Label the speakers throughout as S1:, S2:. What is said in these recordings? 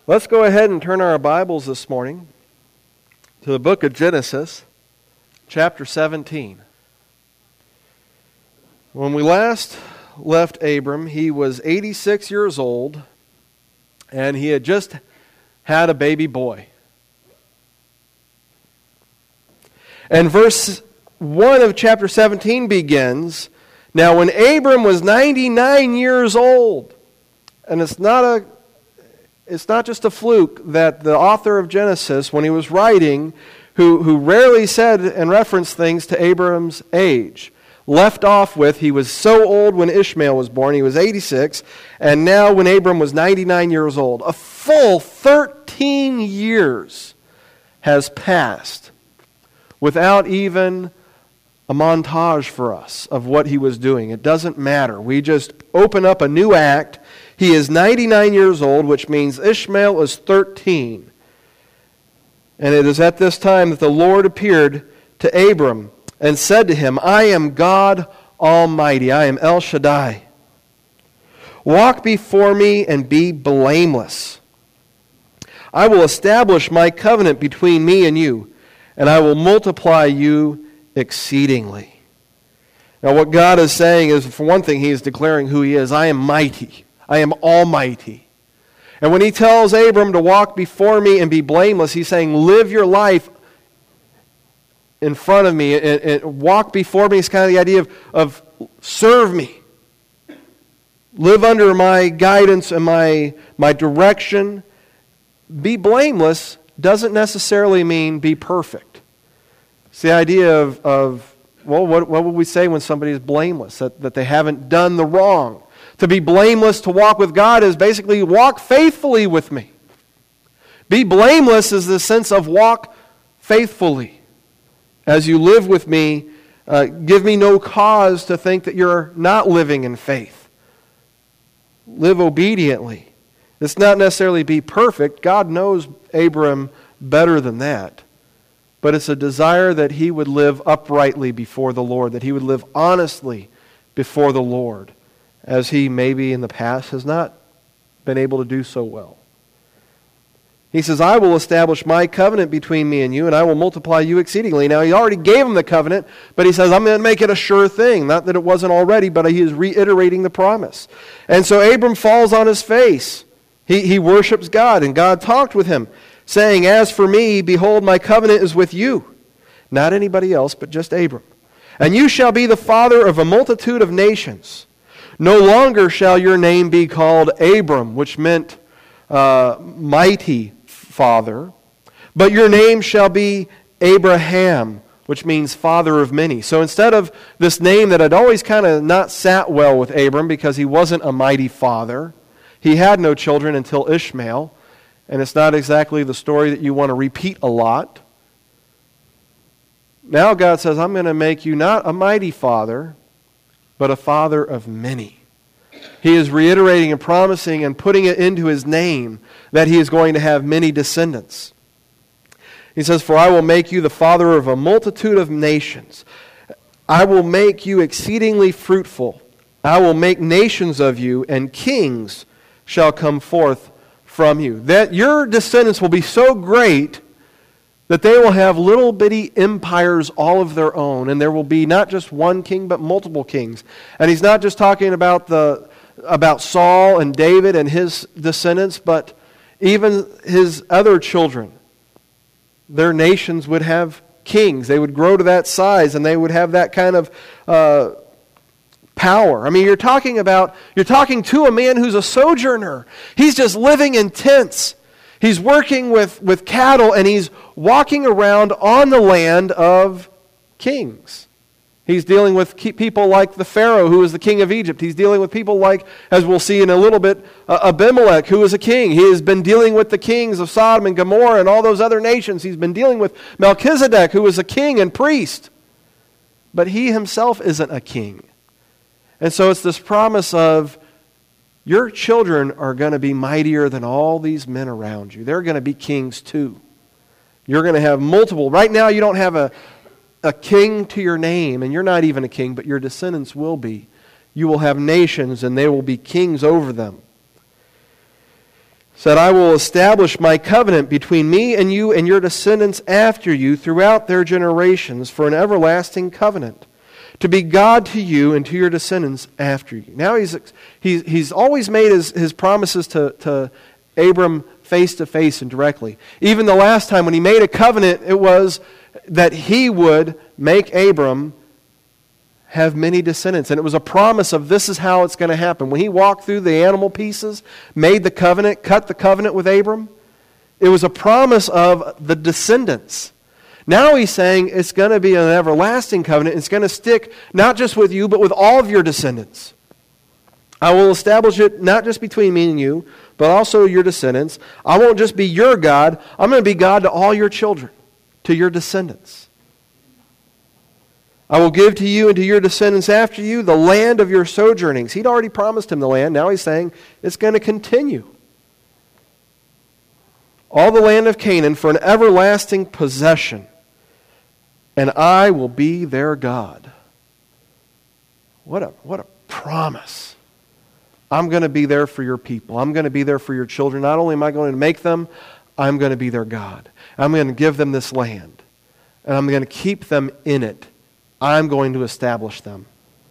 S1: Let's go ahead and turn our Bibles this morning to the book of Genesis, chapter 17. When we last left Abram, he was 86 years old, and he had just had a baby boy. And verse 1 of chapter 17 begins, "Now when Abram was 99 years old," and it's not just a fluke that the author of Genesis, when he was writing, who rarely said and referenced things to Abram's age, left off with, he was so old when Ishmael was born, he was 86, and now when Abram was 99 years old. A full 13 years has passed without even a montage for us of what he was doing. It doesn't matter. We just open up a new act. He is 99 years old, which means Ishmael is 13. And it is at this time that the Lord appeared to Abram and said to him, "I am God Almighty. I am El Shaddai. Walk before me and be blameless. I will establish my covenant between me and you, and I will multiply you exceedingly." Now what God is saying is, for one thing, He is declaring who He is. I am mighty. I am almighty. And when He tells Abram to walk before me and be blameless, He's saying, live your life in front of me and walk before me. It's kind of the idea of serve me. Live under my guidance and my direction. Be blameless doesn't necessarily mean be perfect. It's the idea of what would we say when somebody is blameless? That they haven't done the wrong. To be blameless, to walk with God, is basically walk faithfully with me. Be blameless is the sense of walk faithfully. As you live with me, give me no cause to think that you're not living in faith. Live obediently. It's not necessarily be perfect. God knows Abram better than that. But it's a desire that he would live uprightly before the Lord, that he would live honestly before the Lord, as he maybe in the past has not been able to do so well. He says, "I will establish my covenant between me and you, and I will multiply you exceedingly." Now, he already gave him the covenant, but he says, I'm going to make it a sure thing. Not that it wasn't already, but he is reiterating the promise. And so Abram falls on his face. He worships God, and God talked with him, saying, "As for me, behold, my covenant is with you." Not anybody else, but just Abram. "And you shall be the father of a multitude of nations. No longer shall your name be called Abram," which meant mighty father, "but your name shall be Abraham," which means father of many. So instead of this name that had always kind of not sat well with Abram because he wasn't a mighty father, he had no children until Ishmael, and it's not exactly the story that you want to repeat a lot. Now God says, I'm going to make you not a mighty father, but a father of many. He is reiterating and promising and putting it into his name that he is going to have many descendants. He says, "For I will make you the father of a multitude of nations. I will make you exceedingly fruitful. I will make nations of you, and kings shall come forth from you." That your descendants will be so great that they will have little bitty empires all of their own, and there will be not just one king, but multiple kings. And he's not just talking about Saul and David and his descendants, but even his other children. Their nations would have kings. They would grow to that size, and they would have that kind of power. I mean, you're talking to a man who's a sojourner. He's just living in tents. He's working with cattle, and he's walking around on the land of kings. He's dealing with people like the Pharaoh, who is the king of Egypt. He's dealing with people like, as we'll see in a little bit, Abimelech, who is a king. He has been dealing with the kings of Sodom and Gomorrah and all those other nations. He's been dealing with Melchizedek, who is a king and priest. But he himself isn't a king. And so it's this promise of, your children are going to be mightier than all these men around you. They're going to be kings too. You're going to have multiple. Right now you don't have a king to your name, and you're not even a king, but your descendants will be. You will have nations, and they will be kings over them. said, I will establish my covenant between me and you and your descendants after you throughout their generations for an everlasting covenant, to be God to you and to your descendants after you. Now he's always made his promises to Abram face to face and directly. Even the last time when he made a covenant, it was that he would make Abram have many descendants. And it was a promise of this is how it's going to happen. When he walked through the animal pieces, made the covenant, cut the covenant with Abram, it was a promise of the descendants. Now he's saying it's going to be an everlasting covenant. It's going to stick not just with you, but with all of your descendants. I will establish it not just between me and you, but also your descendants. I won't just be your God. I'm going to be God to all your children, to your descendants. I will give to you and to your descendants after you the land of your sojournings. He'd already promised him the land. Now he's saying it's going to continue. All the land of Canaan for an everlasting possession. And I will be their God. What a promise. I'm going to be there for your people. I'm going to be there for your children. Not only am I going to make them, I'm going to be their God. I'm going to give them this land. And I'm going to keep them in it. I'm going to establish them.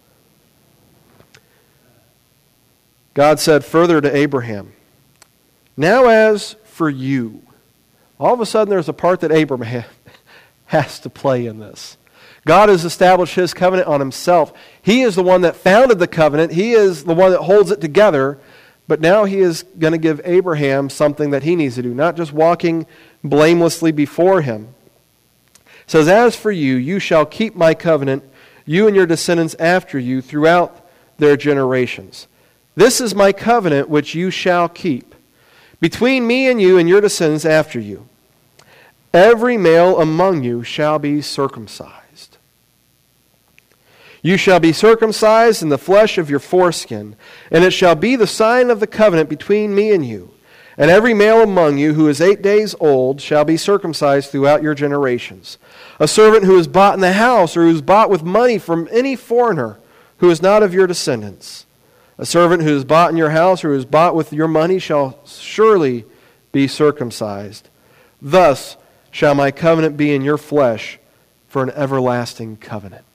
S1: God said further to Abraham, now as for you. All of a sudden there's a part that Abraham has to play in this. God has established his covenant on himself. He is the one that founded the covenant. He is the one that holds it together. But now he is going to give Abraham something that he needs to do, not just walking blamelessly before him. It says, as for you, you shall keep my covenant, you and your descendants after you throughout their generations. This is my covenant which you shall keep between me and you and your descendants after you. Every male among you shall be circumcised. You shall be circumcised in the flesh of your foreskin, and it shall be the sign of the covenant between me and you. And every male among you who is 8 days old shall be circumcised throughout your generations. A servant who is bought in the house or who is bought with money from any foreigner who is not of your descendants. A servant who is bought in your house or who is bought with your money shall surely be circumcised. Thus shall my covenant be in your flesh for an everlasting covenant.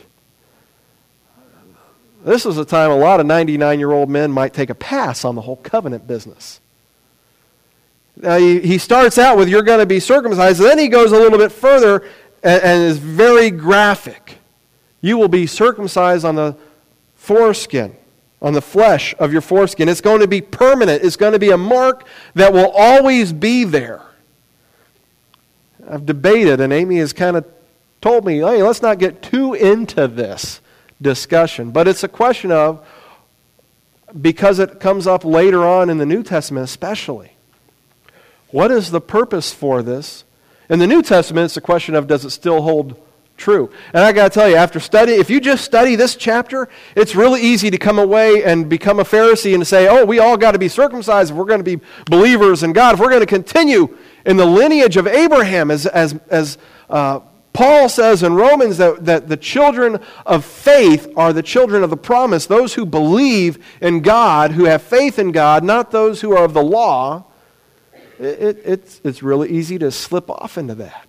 S1: This is a time a lot of 99-year-old men might take a pass on the whole covenant business. Now, he starts out with, you're going to be circumcised, and then he goes a little bit further and is very graphic. You will be circumcised on the foreskin, on the flesh of your foreskin. It's going to be permanent. It's going to be a mark that will always be there. I've debated, and Amy has kind of told me, hey, let's not get too into this discussion. But it's a question of, because it comes up later on in the New Testament especially, what is the purpose for this? In the New Testament, it's a question of, does it still hold true? And I got to tell you, after studying, if you just study this chapter, it's really easy to come away and become a Pharisee and to say, oh, we all got to be circumcised if we're going to be believers in God. If we're going to continue in the lineage of Abraham, as Paul says in Romans, that the children of faith are the children of the promise, those who believe in God, who have faith in God, not those who are of the law. It's really easy to slip off into that.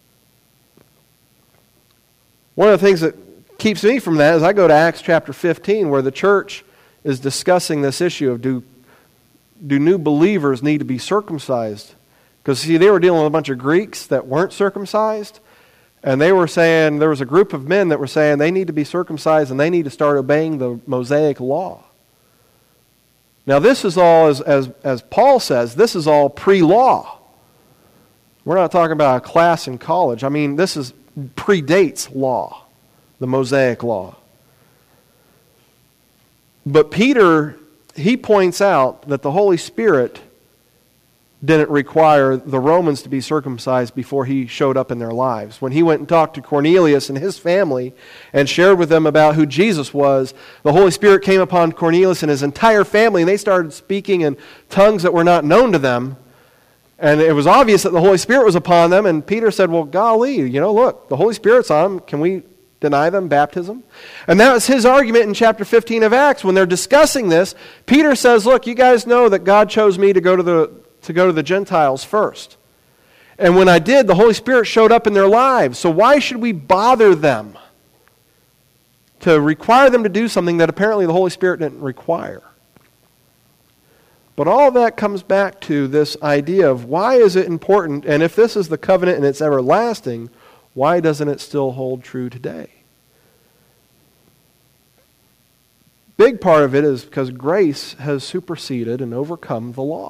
S1: One of the things that keeps me from that is I go to Acts chapter 15, where the church is discussing this issue of do new believers need to be circumcised? Because, see, they were dealing with a bunch of Greeks that weren't circumcised, and they were saying, there was a group of men that were saying they need to be circumcised and they need to start obeying the Mosaic law. Now, this is all, as Paul says, this is all pre-law. We're not talking about a class in college. I mean, this predates law, the Mosaic law. But Peter, he points out that the Holy Spirit didn't require the Romans to be circumcised before he showed up in their lives. When he went and talked to Cornelius and his family and shared with them about who Jesus was, the Holy Spirit came upon Cornelius and his entire family, and they started speaking in tongues that were not known to them. And it was obvious that the Holy Spirit was upon them, and Peter said, well, golly, look, the Holy Spirit's on them. Can we deny them baptism? And that was his argument in chapter 15 of Acts. When they're discussing this, Peter says, look, you guys know that God chose me to go to to go to the Gentiles first. And when I did, the Holy Spirit showed up in their lives. So why should we bother them to require them to do something that apparently the Holy Spirit didn't require? But all that comes back to this idea of why is it important, and if this is the covenant and it's everlasting, why doesn't it still hold true today? Big part of it is because grace has superseded and overcome the law.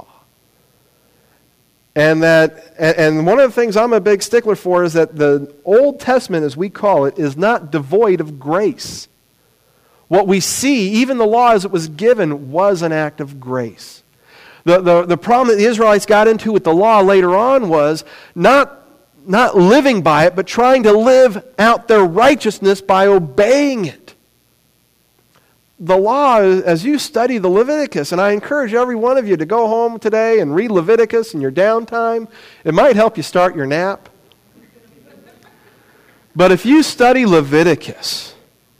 S1: And one of the things I'm a big stickler for is that the Old Testament, as we call it, is not devoid of grace. What we see, even the law as it was given, was an act of grace. The problem that the Israelites got into with the law later on was not living by it, but trying to live out their righteousness by obeying it. The law, as you study the Leviticus, and I encourage every one of you to go home today and read Leviticus in your downtime. It might help you start your nap. But if you study Leviticus,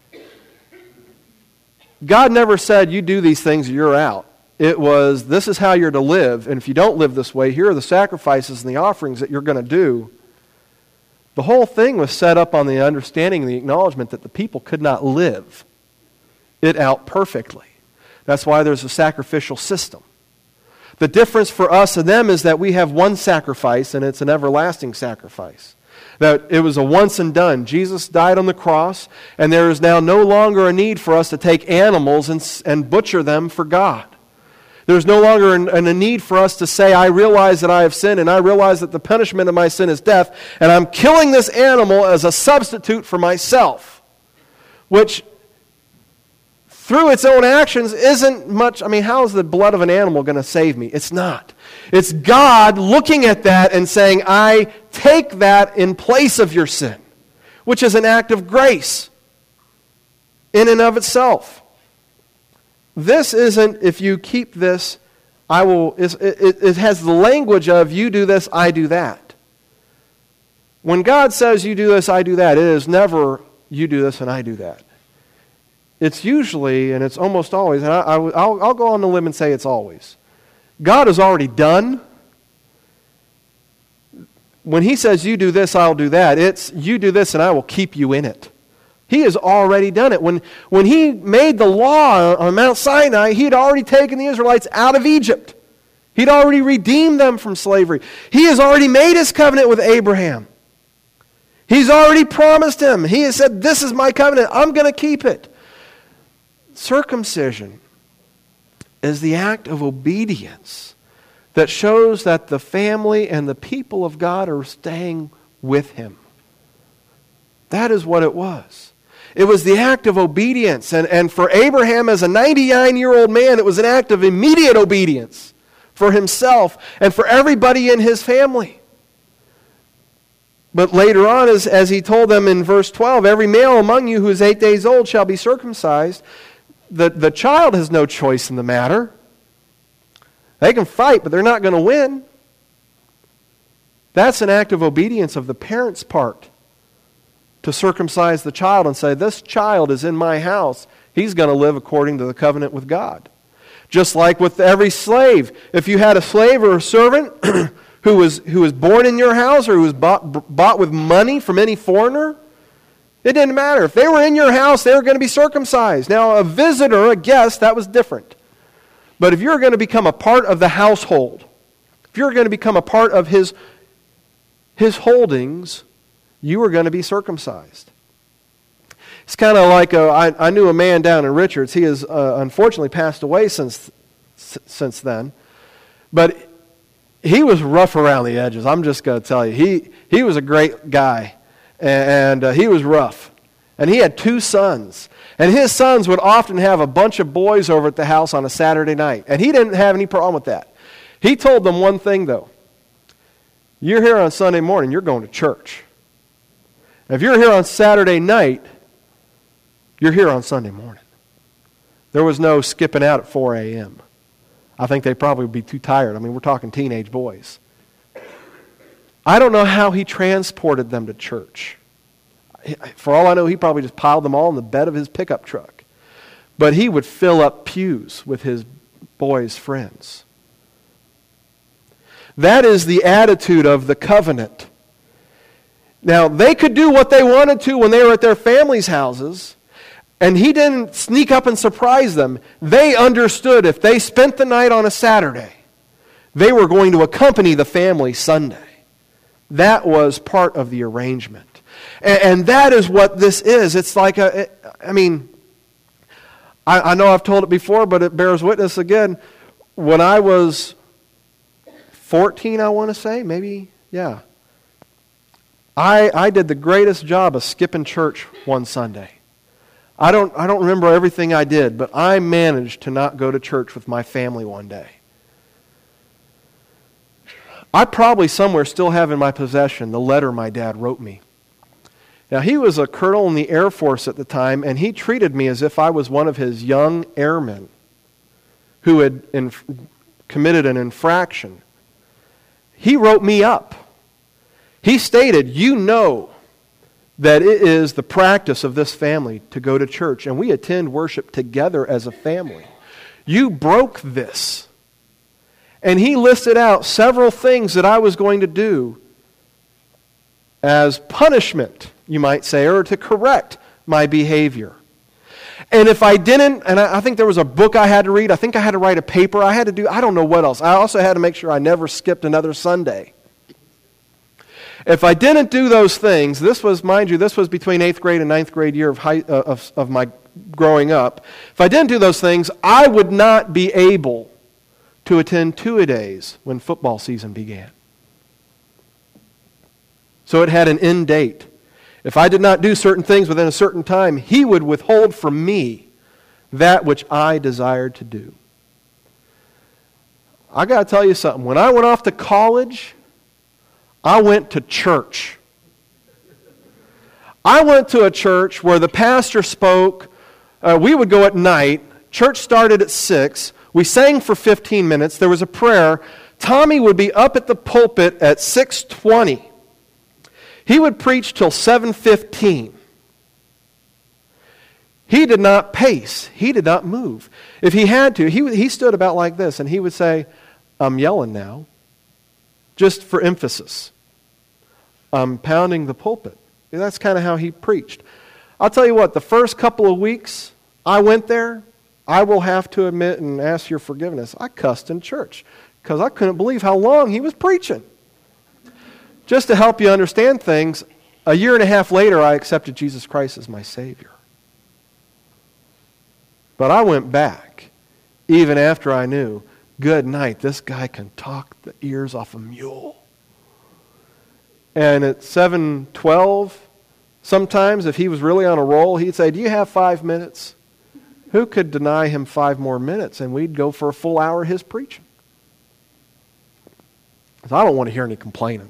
S1: God never said, you do these things or you're out. It was, this is how you're to live, and if you don't live this way, here are the sacrifices and the offerings that you're going to do. The whole thing was set up on the understanding and the acknowledgement that the people could not live it out perfectly. That's why there's a sacrificial system. The difference for us and them is that we have one sacrifice, and it's an everlasting sacrifice. That it was a once and done. Jesus died on the cross, and there is now no longer a need for us to take animals and butcher them for God. There's no longer a need for us to say, I realize that I have sinned, and I realize that the punishment of my sin is death, and I'm killing this animal as a substitute for myself. Which, through its own actions, isn't much. I mean, how is the blood of an animal going to save me? It's not. It's God looking at that and saying, I take that in place of your sin, which is an act of grace in and of itself. This isn't, if you keep this, I will. It has the language of, you do this, I do that. When God says, you do this, I do that, it is never, you do this and I do that. It's usually, and it's almost always, and I'll go on the limb and say it's always, God has already done. When He says, you do this, I'll do that, it's, you do this and I will keep you in it. He has already done it. When He made the law on Mount Sinai, He had already taken the Israelites out of Egypt. He'd already redeemed them from slavery. He has already made His covenant with Abraham. He's already promised him. He has said, this is my covenant. I'm going to keep it. Circumcision is the act of obedience that shows that the family and the people of God are staying with Him. That is what it was. It was the act of obedience. And for Abraham, as a 99-year-old man, it was an act of immediate obedience for himself and for everybody in his family. But later on, as he told them in verse 12, every male among you who is 8 days old shall be circumcised. The child has no choice in the matter. They can fight, but they're not going to win. That's an act of obedience of the parent's part, to circumcise the child and say, this child is in my house. He's going to live according to the covenant with God. Just like with every slave. If you had a slave or a servant who was born in your house or who was bought with money from any foreigner, it didn't matter. If they were in your house, they were going to be circumcised. Now, a visitor, a guest, that was different. But if you're going to become a part of the household, if you're going to become a part of his holdings, you were going to be circumcised. It's kind of like, I knew a man down in Richards. He has unfortunately passed away since then. But he was rough around the edges. I'm just going to tell you. He was a great guy. And he was rough. And he had 2 sons. And his sons would often have a bunch of boys over at the house on a Saturday night. And he didn't have any problem with that. He told them one thing, though. You're here on Sunday morning, you're going to church. If you're here on Saturday night, you're here on Sunday morning. There was no skipping out at 4 a.m. I think they'd probably be too tired. I mean, we're talking teenage boys. I don't know how he transported them to church. For all I know, he probably just piled them all in the bed of his pickup truck. But he would fill up pews with his boys' friends. That is the attitude of the covenant. Now, they could do what they wanted to when they were at their families' houses, and he didn't sneak up and surprise them. They understood if they spent the night on a Saturday, they were going to accompany the family Sunday. That was part of the arrangement. And that is what this is. It's like I know I've told it before, but it bears witness again. When I was 14, I want to say, maybe, yeah. I did the greatest job of skipping church one Sunday. I don't remember everything I did, but I managed to not go to church with my family one day. I probably somewhere still have in my possession the letter my dad wrote me. Now, he was a colonel in the Air Force at the time, and he treated me as if I was one of his young airmen who had committed an infraction. He wrote me up. He stated, "You know that it is the practice of this family to go to church, and we attend worship together as a family. You broke this." And he listed out several things that I was going to do as punishment, you might say, or to correct my behavior. And if I didn't, and I think there was a book I had to read, I think I had to write a paper, I had to do, I don't know what else. I also had to make sure I never skipped another Sunday. If I didn't do those things, this was, mind you, this was between 8th grade and 9th grade year of my growing up. If I didn't do those things, I would not be able to attend two-a-days when football season began. So it had an end date. If I did not do certain things within a certain time, he would withhold from me that which I desired to do. I got to tell you something. When I went off to college, I went to church. I went to a church where the pastor spoke. We would go at night. Church started at 6. We sang for 15 minutes. There was a prayer. Tommy would be up at the pulpit at 6:20. He would preach till 7:15. He did not pace. He did not move. If he had to, he stood about like this, and he would say, "I'm yelling now," just for emphasis. I'm pounding the pulpit. And that's kind of how he preached. I'll tell you what, the first couple of weeks I went there, I will have to admit and ask your forgiveness, I cussed in church because I couldn't believe how long he was preaching. Just to help you understand things, a year and a half later, I accepted Jesus Christ as my Savior. But I went back, even after I knew, good night, this guy can talk the ears off a mule. And at 7:12, sometimes if he was really on a roll, he'd say, "Do you have 5 minutes?" Who could deny him 5 more minutes? And we'd go for a full hour of his preaching. So I don't want to hear any complaining.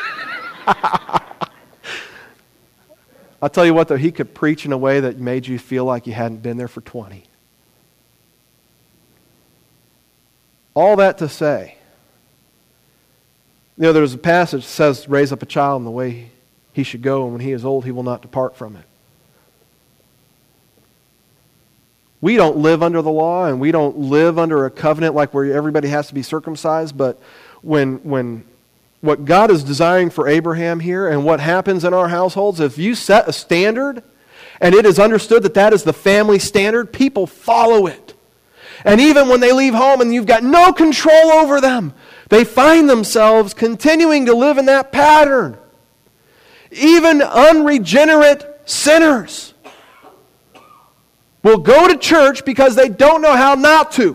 S1: I'll tell you what, though, he could preach in a way that made you feel like you hadn't been there for 20. All that to say, there's a passage that says, "Raise up a child in the way he should go, and when he is old, he will not depart from it." We don't live under the law, and we don't live under a covenant like where everybody has to be circumcised, but when what God is desiring for Abraham here and what happens in our households, if you set a standard and it is understood that that is the family standard, people follow it. And even when they leave home and you've got no control over them, they find themselves continuing to live in that pattern. Even unregenerate sinners will go to church because they don't know how not to.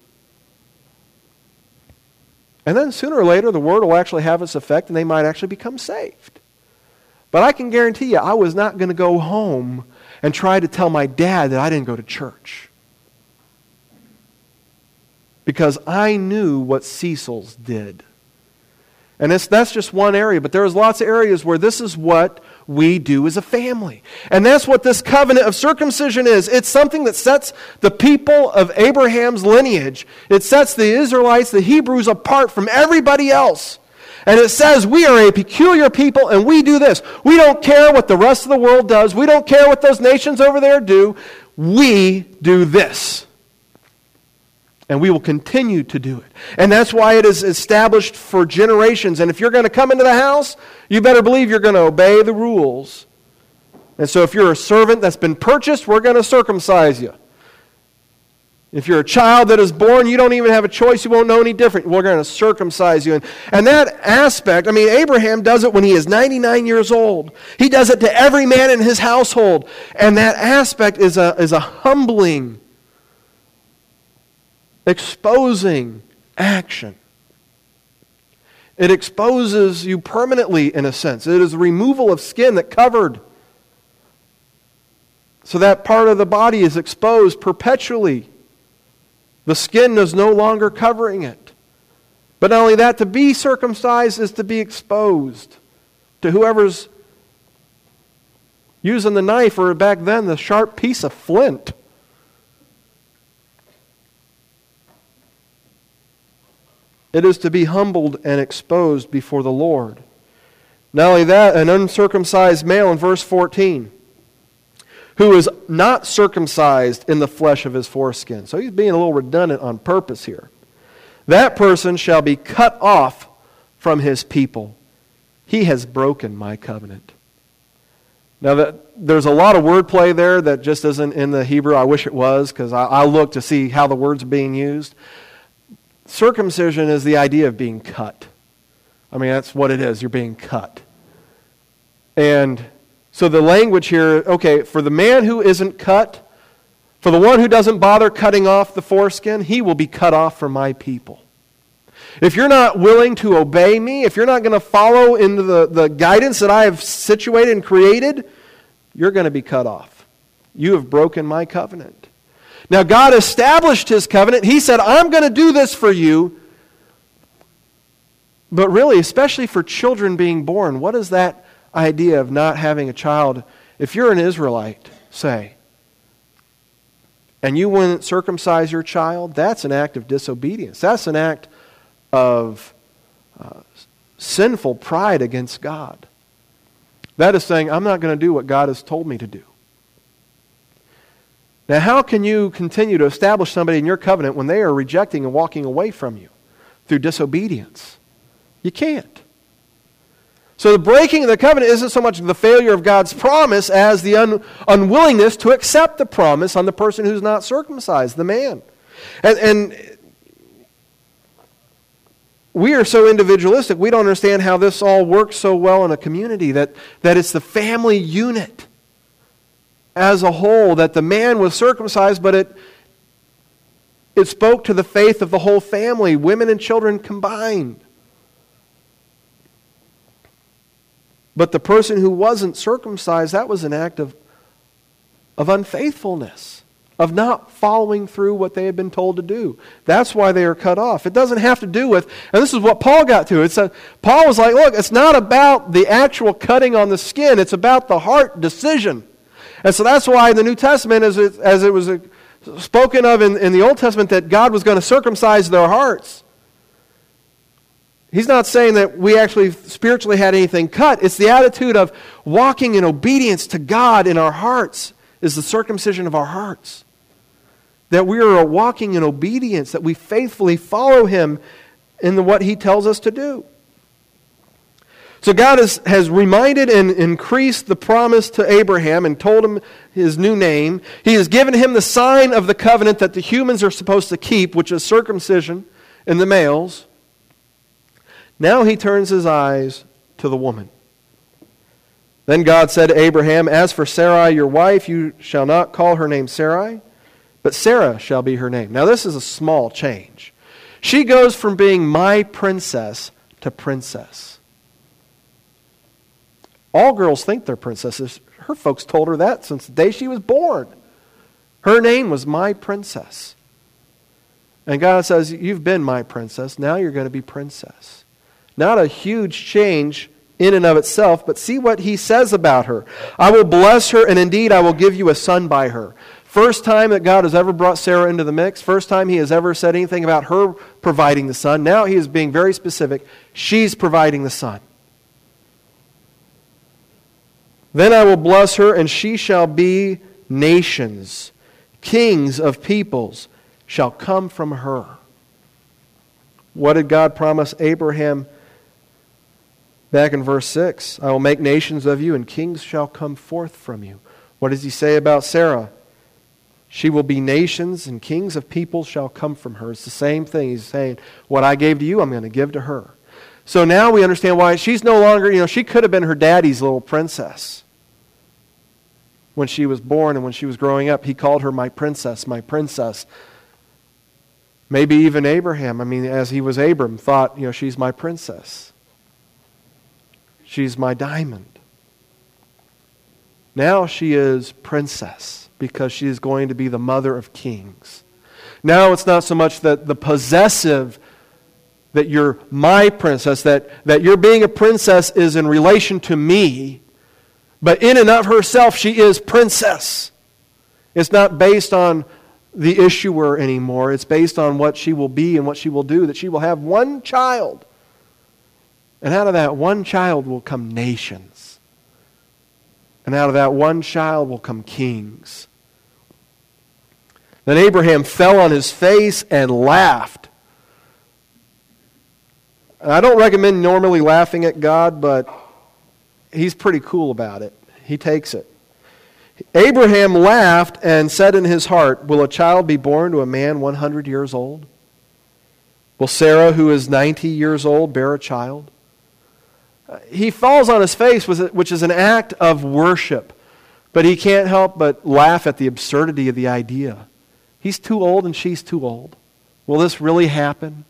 S1: And then sooner or later, the word will actually have its effect and they might actually become saved. But I can guarantee you, I was not going to go home and try to tell my dad that I didn't go to church. Because I knew what Cecil's did. And that's just one area, but there's lots of areas where this is what we do as a family. And that's what this covenant of circumcision is. It's something that sets the people of Abraham's lineage. It sets the Israelites, the Hebrews, apart from everybody else. And it says we are a peculiar people and we do this. We don't care what the rest of the world does. We don't care what those nations over there do. We do this. And we will continue to do it. And that's why it is established for generations. And if you're going to come into the house, you better believe you're going to obey the rules. And so if you're a servant that's been purchased, we're going to circumcise you. If you're a child that is born, you don't even have a choice. You won't know any different. We're going to circumcise you. And that aspect, Abraham does it when he is 99 years old. He does it to every man in his household. And that aspect is a humbling, exposing action. It exposes you permanently, in a sense. It is the removal of skin that covered. So that part of the body is exposed perpetually. The skin is no longer covering it. But not only that, to be circumcised is to be exposed to whoever's using the knife, or back then the sharp piece of flint. It is to be humbled and exposed before the Lord. Not only that, an uncircumcised male in verse 14, who is not circumcised in the flesh of his foreskin. So he's being a little redundant on purpose here. That person shall be cut off from his people. He has broken my covenant. Now, there's a lot of wordplay there that just isn't in the Hebrew. I wish it was, because I look to see how the words are being used. Circumcision is the idea of being cut. That's what it is. You're being cut. And so the language here, for the man who isn't cut, for the one who doesn't bother cutting off the foreskin, he will be cut off from my people. If you're not willing to obey me, if you're not going to follow into the guidance that I have situated and created, you're going to be cut off. You have broken my covenant. Now, God established His covenant. He said, I'm going to do this for you. But really, especially for children being born, what is that idea of not having a child? If you're an Israelite, say, and you wouldn't circumcise your child, that's an act of disobedience. That's an act of sinful pride against God. That is saying, I'm not going to do what God has told me to do. Now, how can you continue to establish somebody in your covenant when they are rejecting and walking away from you through disobedience? You can't. So the breaking of the covenant isn't so much the failure of God's promise as the unwillingness to accept the promise on the person who's not circumcised, the man. And we are so individualistic, we don't understand how this all works so well in a community, that it's the family unit as a whole, that the man was circumcised, but it spoke to the faith of the whole family, women and children combined. But the person who wasn't circumcised, that was an act of unfaithfulness, of not following through what they had been told to do. That's why they are cut off. It doesn't have to do with, and this is what Paul got to. Paul was like, look, it's not about the actual cutting on the skin. It's about the heart decision. And so that's why in the New Testament, as it was spoken of in the Old Testament, that God was going to circumcise their hearts. He's not saying that we actually spiritually had anything cut. It's the attitude of walking in obedience to God in our hearts is the circumcision of our hearts. That we are walking in obedience, that we faithfully follow Him in what He tells us to do. So God has reminded and increased the promise to Abraham and told him his new name. He has given him the sign of the covenant that the humans are supposed to keep, which is circumcision in the males. Now He turns His eyes to the woman. Then God said to Abraham, as for Sarai your wife, you shall not call her name Sarai, but Sarah shall be her name. Now this is a small change. She goes from being my princess to princess. All girls think they're princesses. Her folks told her that since the day she was born. Her name was my princess. And God says, you've been my princess, now you're going to be princess. Not a huge change in and of itself, but see what He says about her. I will bless her, and indeed I will give you a son by her. First time that God has ever brought Sarah into the mix. First time He has ever said anything about her providing the son. Now He is being very specific. She's providing the son. Then I will bless her, and she shall be nations, kings of peoples. shall come from her. What did God promise Abraham back in verse 6? I will make nations of you, and kings shall come forth from you. What does he say about Sarah? She will be nations, and kings of people shall come from her. It's the same thing. He's saying, what I gave to you, I'm going to give to her. So now we understand why she's no longer, she could have been her daddy's little princess. When she was born and when she was growing up, he called her my princess, my princess. Maybe even Abraham, as he was Abram, thought, she's my princess. She's my diamond. Now she is princess because she is going to be the mother of kings. Now it's not so much that the possessive, that you're my princess, that your being a princess is in relation to me, but in and of herself she is princess. It's not based on the issuer anymore. It's based on what she will be and what she will do, that she will have one child. And out of that one child will come nations. And out of that one child will come kings. Then Abraham fell on his face and laughed. And I don't recommend normally laughing at God, but he's pretty cool about it. He takes it. Abraham laughed and said in his heart, will a child be born to a man 100 years old? Will Sarah, who is 90 years old, bear a child? He falls on his face, which is an act of worship. But he can't help but laugh at the absurdity of the idea. He's too old and she's too old. Will this really happen?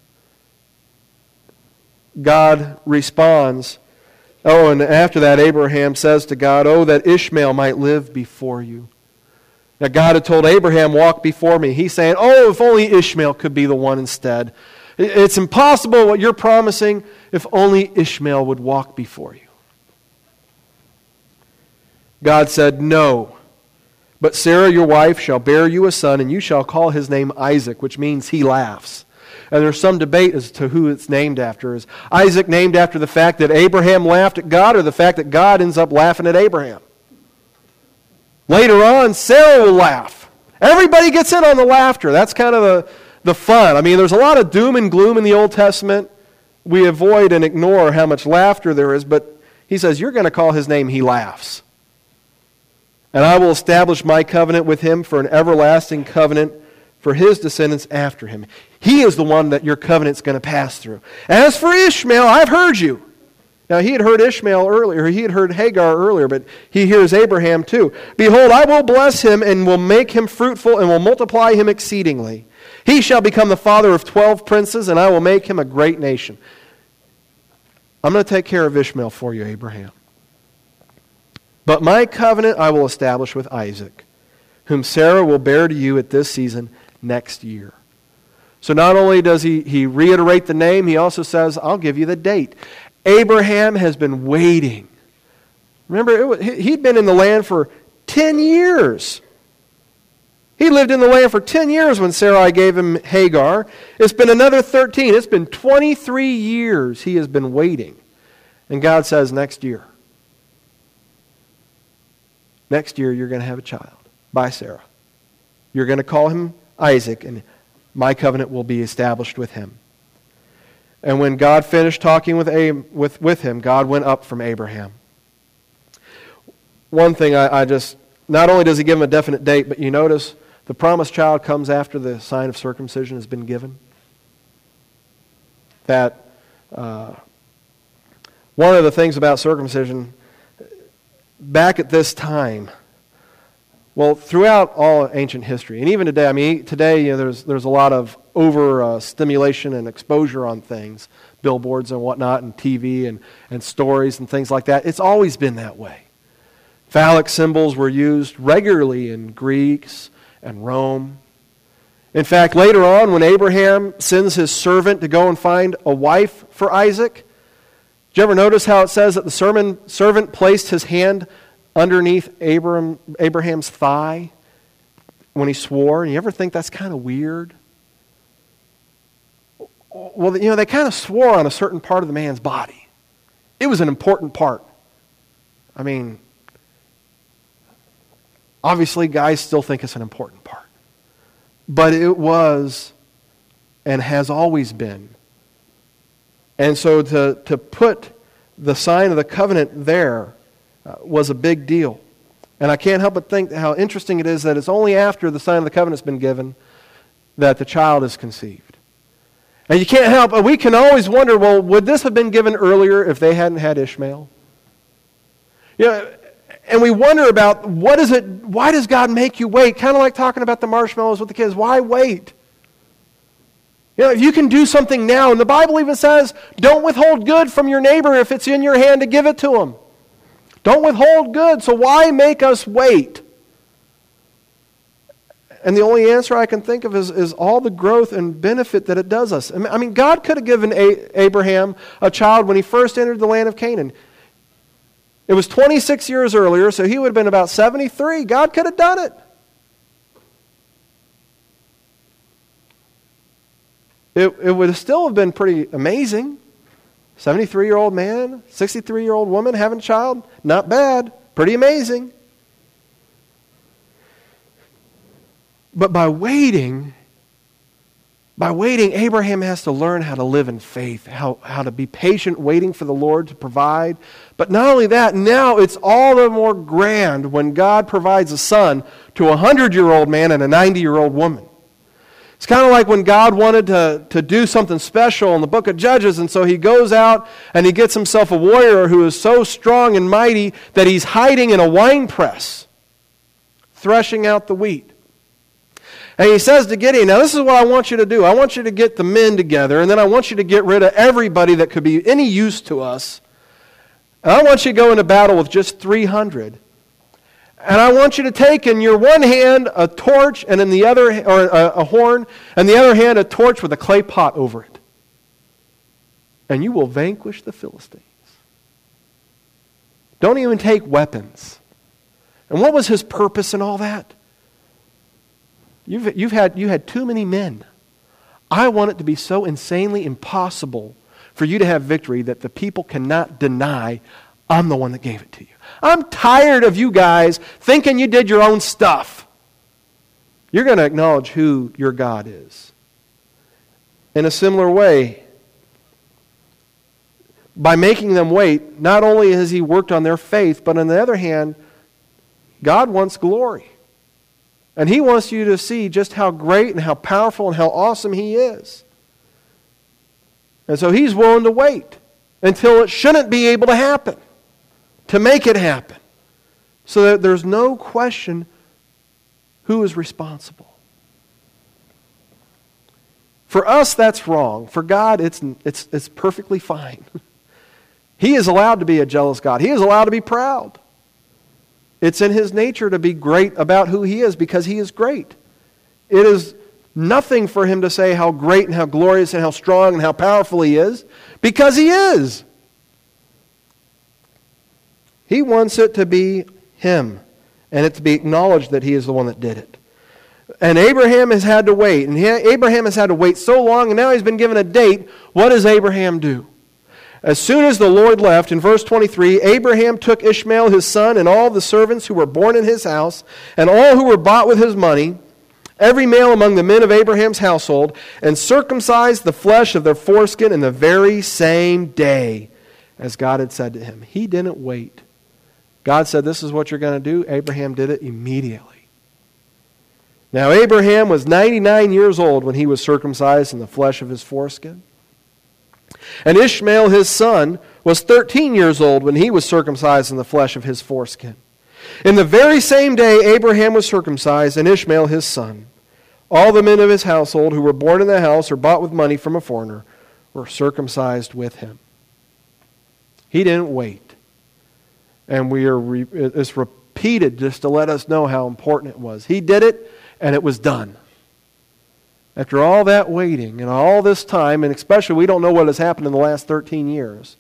S1: God responds. Oh, and after that, Abraham says to God, oh, that Ishmael might live before you. Now, God had told Abraham, walk before me. He's saying, oh, if only Ishmael could be the one instead. It's impossible what you're promising if only Ishmael would walk before you. God said, no, but Sarah your wife shall bear you a son, and you shall call his name Isaac, which means he laughs. And there's some debate as to who it's named after. Is Isaac named after the fact that Abraham laughed at God, or the fact that God ends up laughing at Abraham? Later on, Sarah will laugh. Everybody gets in on the laughter. That's kind of the fun. There's a lot of doom and gloom in the Old Testament. We avoid and ignore how much laughter there is, but he says, you're going to call his name, he laughs. And I will establish my covenant with him for an everlasting covenant for his descendants after him. He is the one that your covenant's going to pass through. As for Ishmael, I've heard you. Now, he had heard Ishmael earlier. He had heard Hagar earlier, but he hears Abraham too. Behold, I will bless him and will make him fruitful and will multiply him exceedingly. He shall become the father of 12 princes, and I will make him a great nation. I'm going to take care of Ishmael for you, Abraham. But my covenant I will establish with Isaac, whom Sarah will bear to you at this season next year. So not only does he reiterate the name, he also says, I'll give you the date. Abraham has been waiting. Remember, he'd been in the land for 10 years. He lived in the land for 10 years when Sarai gave him Hagar. It's been another 13. It's been 23 years he has been waiting. And God says, next year. Next year you're going to have a child by Sarah. You're going to call him Isaac, and my covenant will be established with him. And when God finished talking with him, God went up from Abraham. One thing not only does he give him a definite date, but you notice the promised child comes after the sign of circumcision has been given. That one of the things about circumcision, back at this time, well, throughout all ancient history, and even today, today there's a lot of over-stimulation and exposure on things, billboards and whatnot, and TV and stories and things like that. It's always been that way. Phallic symbols were used regularly in Greece and Rome. In fact, later on, when Abraham sends his servant to go and find a wife for Isaac, did you ever notice how it says that the servant placed his hand underneath Abraham's thigh when he swore? And you ever think that's kind of weird? Well, they kind of swore on a certain part of the man's body. It was an important part. Obviously, guys still think it's an important part. but it was and has always been. And so to put the sign of the covenant there was a big deal. And I can't help but think how interesting it is that it's only after the sign of the covenant's been given that the child is conceived. And you can't help, we can always wonder, well, would this have been given earlier if they hadn't had Ishmael? You know, and we wonder about, why does God make you wait? Kind of like talking about the marshmallows with the kids. Why wait? You know, if you can do something now, and the Bible even says, don't withhold good from your neighbor if it's in your hand to give it to him. Don't withhold good, so why make us wait? And the only answer I can think of is all the growth and benefit that it does us. I mean, God could have given Abraham a child when he first entered the land of Canaan. It was 26 years earlier, so he would have been about 73. God could have done it. It would still have been pretty amazing. 73-year-old man, 63-year-old woman having a child, not bad, pretty amazing. But by waiting, Abraham has to learn how to live in faith, how to be patient, waiting for the Lord to provide. But not only that, now it's all the more grand when God provides a son to a 100-year-old man and a 90-year-old woman. It's kind of like when God wanted to do something special in the book of Judges, and so he goes out and he gets himself a warrior who is so strong and mighty that he's hiding in a wine press, threshing out the wheat. And he says to Gideon, now this is what I want you to do. I want you to get the men together, and then I want you to get rid of everybody that could be any use to us. And I want you to go into battle with just 300. And I want you to take in your one hand a torch, and in the other, or a horn, and the other hand a torch with a clay pot over it. And you will vanquish the Philistines. Don't even take weapons. And what was his purpose in all that? You had too many men. I want it to be so insanely impossible for you to have victory that the people cannot deny I'm the one that gave it to you. I'm tired of you guys thinking you did your own stuff. You're going to acknowledge who your God is. In a similar way, by making them wait, not only has he worked on their faith, but on the other hand, God wants glory. And he wants you to see just how great and how powerful and how awesome he is. And so he's willing to wait until it shouldn't be able to happen, to make it happen, so that there's no question who is responsible. For us, that's wrong. For God, it's perfectly fine. He is allowed to be a jealous God. He is allowed to be proud. It's in his nature to be great about who he is because he is great. It is nothing for him to say how great and how glorious and how strong and how powerful he is because he is. He wants it to be him and it to be acknowledged that he is the one that did it. And Abraham has had to wait. And Abraham has had to wait so long, and now he's been given a date. What does Abraham do? As soon as the Lord left, in verse 23, Abraham took Ishmael his son and all the servants who were born in his house and all who were bought with his money, every male among the men of Abraham's household, and circumcised the flesh of their foreskin in the very same day, as God had said to him. He didn't wait. God said, this is what you're going to do. Abraham did it immediately. Now Abraham was 99 years old when he was circumcised in the flesh of his foreskin. And Ishmael his son was 13 years old when he was circumcised in the flesh of his foreskin. In the very same day Abraham was circumcised, and Ishmael his son. All the men of his household who were born in the house or bought with money from a foreigner were circumcised with him. He didn't wait. And it's repeated just to let us know how important it was. He did it, and it was done. After all that waiting and all this time, and especially we don't know what has happened in the last 13 years,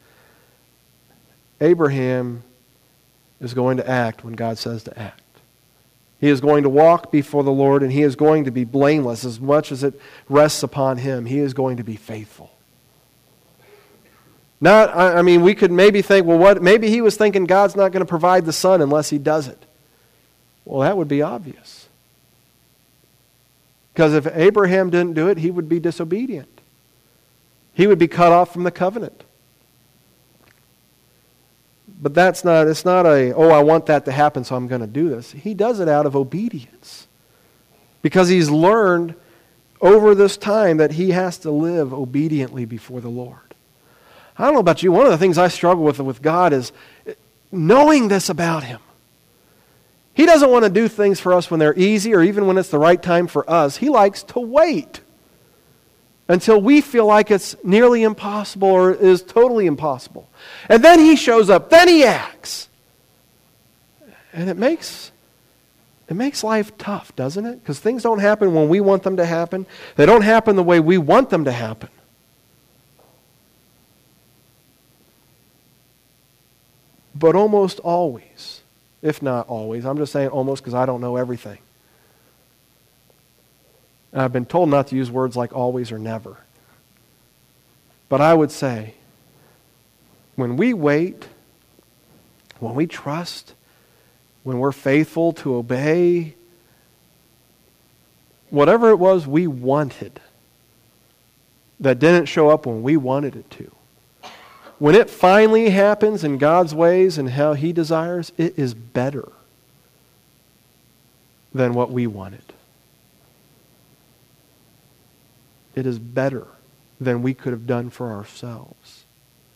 S1: Abraham is going to act when God says to act. He is going to walk before the Lord, and he is going to be blameless as much as it rests upon him. He is going to be faithful. We could maybe think, maybe he was thinking God's not going to provide the son unless he does it. Well, that would be obvious. Because if Abraham didn't do it, he would be disobedient. He would be cut off from the covenant. But it's not I want that to happen, so I'm going to do this. He does it out of obedience. Because he's learned over this time that he has to live obediently before the Lord. I don't know about you, one of the things I struggle with God is knowing this about Him. He doesn't want to do things for us when they're easy or even when it's the right time for us. He likes to wait until we feel like it's nearly impossible or is totally impossible. And then He shows up, then He acts. And it makes life tough, doesn't it? Because things don't happen when we want them to happen. They don't happen the way we want them to happen. But almost always, if not always, I'm just saying almost because I don't know everything. And I've been told not to use words like always or never. But I would say, when we wait, when we trust, when we're faithful to obey, whatever it was we wanted that didn't show up when we wanted it to, when it finally happens in God's ways and how He desires, it is better than what we wanted. It is better than we could have done for ourselves.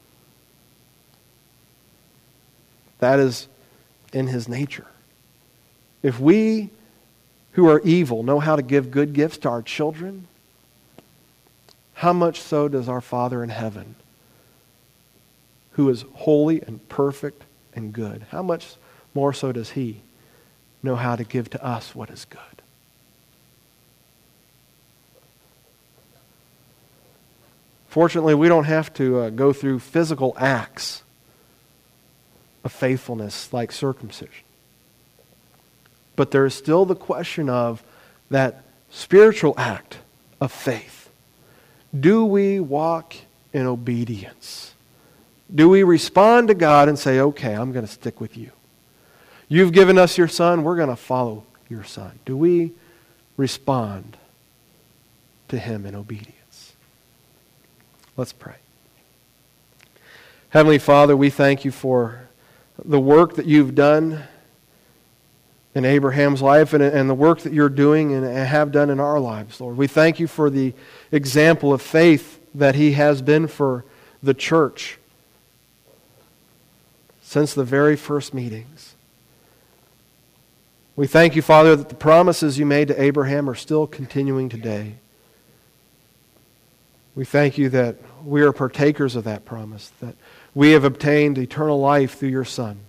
S1: That is in His nature. If we who are evil know how to give good gifts to our children, how much so does our Father in heaven, who is holy and perfect and good, how much more so does He know how to give to us what is good? Fortunately, we don't have to go through physical acts of faithfulness like circumcision. But there is still the question of that spiritual act of faith. Do we walk in obedience? Do we respond to God and say, okay, I'm going to stick with you. You've given us your Son, we're going to follow your Son. Do we respond to Him in obedience? Let's pray. Heavenly Father, we thank You for the work that You've done in Abraham's life and the work that You're doing and have done in our lives, Lord. We thank You for the example of faith that he has been for the church since the very first meetings. We thank You, Father, that the promises You made to Abraham are still continuing today. We thank You that we are partakers of that promise, that we have obtained eternal life through Your Son.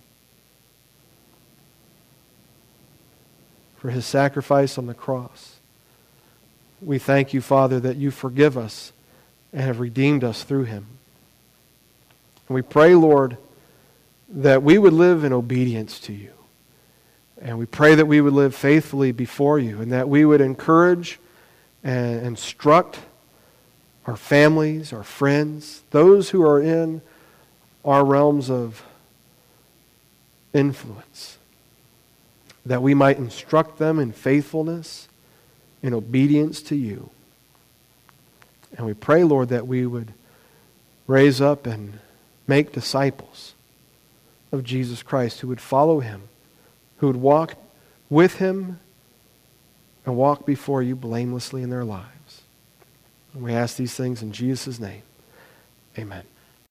S1: For His sacrifice on the cross. We thank You, Father, that You forgive us and have redeemed us through Him. And we pray, Lord, that we would live in obedience to You. And we pray that we would live faithfully before You and that we would encourage and instruct our families, our friends, those who are in our realms of influence, that we might instruct them in faithfulness, in obedience to You. And we pray, Lord, that we would raise up and make disciples of Jesus Christ who would follow Him, who would walk with Him and walk before You blamelessly in their lives. And we ask these things in Jesus' name. Amen.